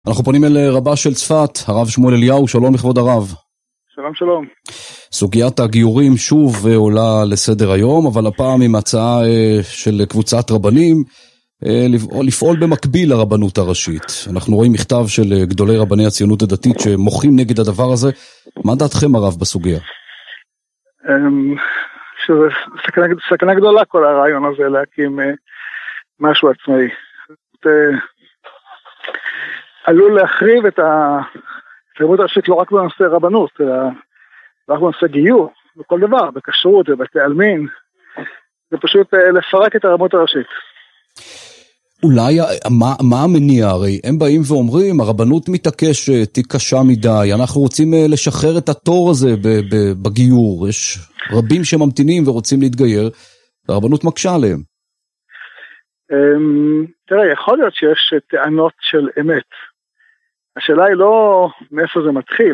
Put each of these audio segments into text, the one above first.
אנחנו פונים אל רבה של צפת, הרב שמואל אליהו. שלום לכבוד הרב. שלום שלום. סוגיית הגיורים שוב עולה לסדר היום, אבל הפעם עם הצעה של קבוצת רבנים לפעול במקביל לרבנות הראשית. אנחנו רואים מכתב של גדולי רבני הציונות הדתית שמוחים נגד הדבר הזה. מה דעתכם הרב בסוגיה? שזה סכנה גדולה כל הרעיון הזה להקים משהו עצמאי. עלול להחריב את הרבנות הראשית לא רק בנושא רבנות, אלא רק בנושא גיור, בכל דבר, בכשרות ובתי עלמין. זה פשוט לפרק את הרבנות הראשית. אולי, מה המניע? הרי הם באים ואומרים, הרבנות מתעקשת, היא קשה מדי, אנחנו רוצים לשחרר את התור הזה בגיור, יש רבים שממתינים ורוצים להתגייר, הרבנות מקשה עליהם. תראה, יכול להיות שיש טענות של אמת. השאלה היא לא מאיפה זה מתחיל.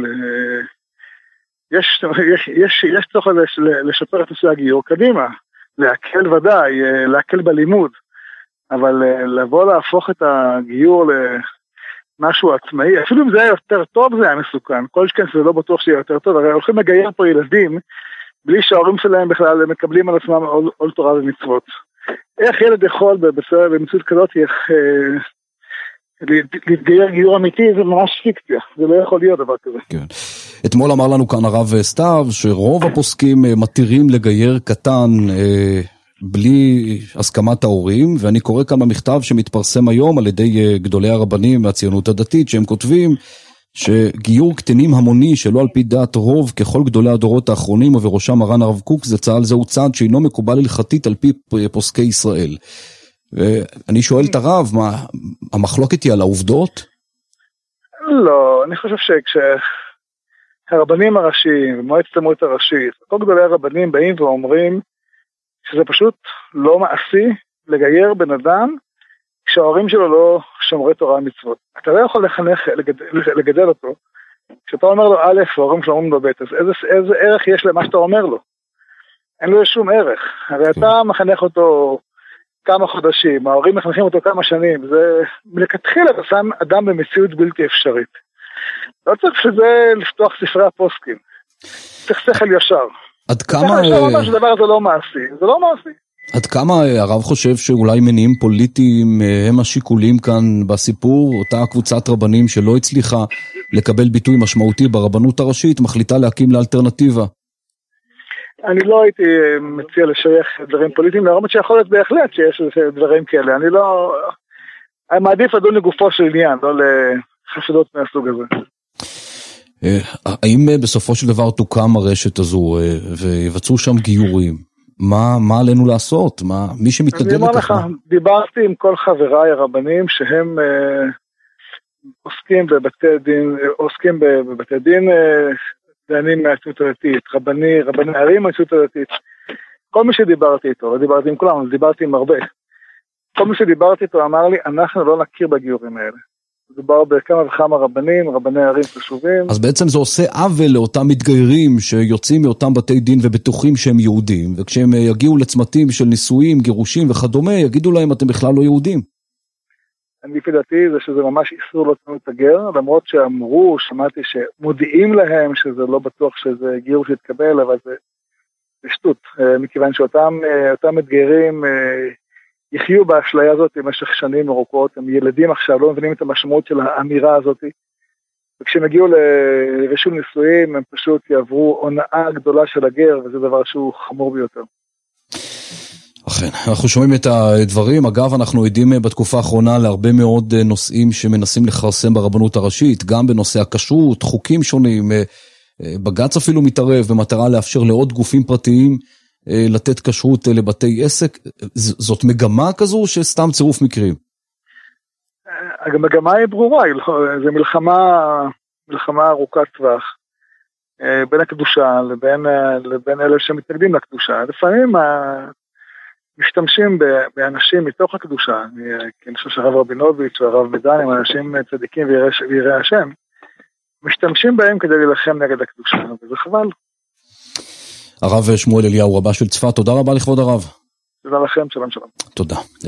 יש צורך לשפר את נושא הגיור קדימה, להקל ודאי, להקל בלימוד, אבל לבוא להפוך את הגיור למשהו עצמאי, אפילו אם זה היה יותר טוב זה היה מסוכן, כל שכן זה לא בטוח שיהיה יותר טוב, הרי הולכים לגייר פה ילדים, בלי שההורים שלהם בכלל מקבלים על עצמם עול תורה ומצוות. איך ילד יכול במציאות כזאת להתגייר גיור אמיתי? זה ממש פיקציה, זה לא יכול להיות דבר כזה. כן. אתמול אמר לנו כאן הרב סתיו שרוב הפוסקים מתירים לגייר קטן בלי הסכמת ההורים, ואני קורא כאן במכתב שמתפרסם היום על ידי גדולי הרבנים מהציונות הדתית, שהם כותבים שגיור קטנים המוני שלא על פי דעת רוב ככל גדולי הדורות האחרונים ובראשם מרן הרב קוק זהו צעד שאינו מקובל הלכתית על פי פוסקי ישראל. אני שואל את הרב, מה המחלוקת היא על העובדות? לא, אני חושב שכשהרבנים הראשיים ומועצת המועצת הראשית, כל גדולי הרבנים באים ואומרים שזה פשוט לא מעשי לגייר בן אדם כשההורים שלו לא שומרי תורה מצוות. אתה לא יכול לגדל אותו. כשאתה אומר לו א', ההורים שלו אומרים לו ב', אז איזה ערך יש למה שאתה אומר לו? אין לו שום ערך. הרי אתה מחנך אותו כמה חודשים, ההורים מחנכים אותו כמה שנים, זה מלכתחילה אתה שם אדם במציאות בלתי אפשרית. לא צריך שזה לפתוח ספרי הפוסקים. צריך שכל ישר. עד כמה... שדבר הזה לא מעשי. זה לא מעשי. עד כמה הרב חושב שאולי מניעים פוליטיים הם השיקולים כאן בסיפור? אותה קבוצת רבנים שלא הצליחה לקבל ביטוי משמעותי ברבנות הראשית, מחליטה להקים לאלטרנטיבה. אני לא הייתי מציע לשייך דברים פוליטיים, למרות שיכול להיות בהחלט שיש דברים כאלה. אני לא... אני מעדיף לדון לגופו של עניין, לא לחשדות מהסוג הזה. האם בסופו של דבר תוקם הרשת הזו ויבצעו שם גיורים? מה עלינו לעשות? מי שמתנגד לכך? אני אומר לך, דיברתי עם כל חבריי הרבנים שהם עוסקים בבתי דין, דיינים מהציונות הדתית, רבני ערים מהציונות הדתית. כל מי שדיברתי איתו, לא דיברתי עם כולם, אבל דיברתי עם הרבה. כל מי שדיברתי איתו אמר לי, אנחנו לא נכיר בגיורים האלה. מדובר בכמה וכמה רבני ערים חשובים. אז בעצם זה עושה עוול לאותם מתגיירים שיוצאים מאותם בתי דין ובטוחים שהם יהודים, וכשהם יגיעו לצמתים של נישואים, גירושים וכדומה, יגידו להם אתם בכלל לא יהודים. אני לפי דעתי זה שזה ממש איסור לא להתגייר, למרות שאמרו, שמעתי שמודיעים להם שזה לא בטוח שזה גיור שיתקבל, אבל זה שטות, מכיוון שאותם מתגיירים יחיו באשליה הזאת במשך שנים ארוכות, הם ילדים עכשיו, לא מבינים את המשמעות של האמירה הזאת, וכשהם הגיעו לרישום נישואים, הם פשוט יעברו הונאה גדולה של הגר, וזה דבר שהוא חמור ביותר. אכן, אנחנו שומעים את הדברים, אגב אנחנו עדים בתקופה האחרונה להרבה מאוד נושאים שמנסים לחרסם ברבנות הראשית, גם בנושא הכשרות, חוקים שונים, בג"ץ אפילו מתערב במטרה לאפשר לעוד גופים פרטיים, לתת כשרות לבתי עסק. זאת מגמה כזו שסתם צירוף מקרים? המגמה היא ברורה, זה מלחמה ארוכת טווח בין הקדושה לבין אלה שמתנגדים לקדושה. לפעמים משתמשים באנשים מתוך הקדושה, כי אני חושב שהרב רבינוביץ' והרב בדן הם אנשים צדיקים ויראי השם, משתמשים בהם כדי להילחם נגד הקדושה, וזה חבל. הרב שמואל אליהו, רבה של צפת, תודה רבה לכבוד הרב. תודה לכם, שלום שלום. תודה.